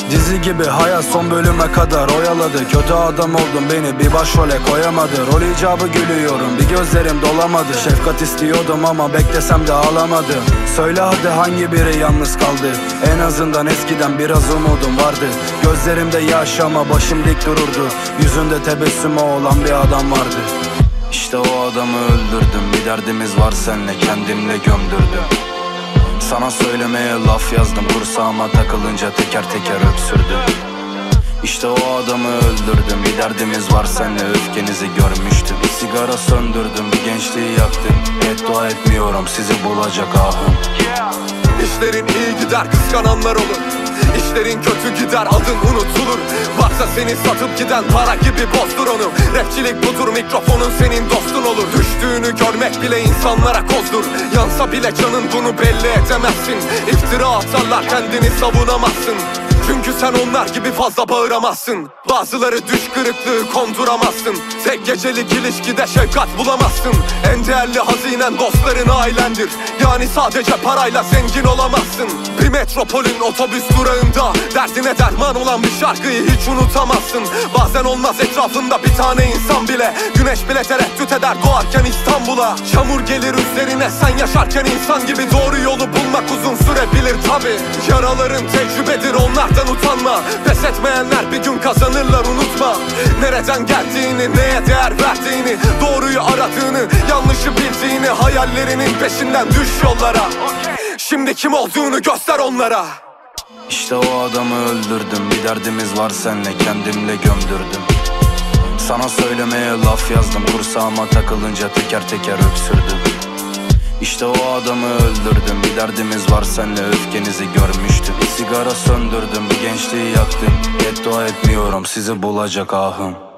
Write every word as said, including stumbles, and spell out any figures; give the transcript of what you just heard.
Dizi gibi hayat son bölüme kadar oyaladı. Kötü adam oldum, beni bir başrole koyamadı. Rol icabı gülüyorum, bir gözlerim dolamadı. Şefkat istiyordum ama beklesem de ağlamadım. Söyle hadi hangi biri yalnız kaldı? En azından eskiden biraz umudum vardı. Gözlerimde yaş ama başım dik dururdu. Yüzünde tebessümü olan bir adam vardı. İşte o adamı öldürdüm. Bir derdimiz var senle, kendimle gömdürdüm. Sana söylemeye laf yazdım, kursağıma takılınca teker teker öksürdüm. İşte o adamı öldürdüm. Bir derdimiz var senle, öfkenizi görmüştüm. Bir sigara söndürdüm, bir gençliği yaktım. Beddua etmiyorum, sizi bulacak ahım. İşlerin iyi gider, kıskananlar olur. İşlerin kötü gider, adın unutulur. Varsa seni satıp giden para gibi bozdur onu. Rapçilik budur, mikrofonun senin dostun olur. Düştüğünü görmek bile insanlara kozdur. Yansa bile canın, bunu belli edemezsin. İftira atarlar, kendini savunamazsın. Çünkü sen onlar gibi fazla bağıramazsın. Bazıları düş kırıklığı konduramazsın. Tek gecelik ilişkide şefkat bulamazsın. En değerli hazinen dostların, ailendir. Yani sadece parayla zengin olamazsın. Bir metropolün otobüs durağında derdine derman olan bir şarkıyı hiç unutamazsın. Bazen olmaz etrafında bir tane insan bile. Güneş bile tereddüt eder doğarken İstanbul'a. Çamur gelir üzerine sen yaşarken, insan gibi doğru yolu bulmak uzun sürebilir tabi. Yaraların tecrübedir, onlardan utanma. Pes etmeyenler bir gün kazanırlar, unutma. Nereden geldiğini, neye değer verdiğini, doğruyu aradığını, yanlışı bildiğini, hayallerinin peşinden düş yollara. Şimdi kim olduğunu göster onlara. İşte o adamı öldürdüm. Bir derdimiz var senle, kendimle gömdürdüm. Sana söylemeye laf yazdım, kursağıma takılınca teker teker öksürdüm. İşte o adamı öldürdüm. Bir derdimiz var senle, öfkenizi görmüştüm. Bir sigara söndürdüm, bir gençliği yaktım. Beddua etmiyorum, sizi bulacak ahım.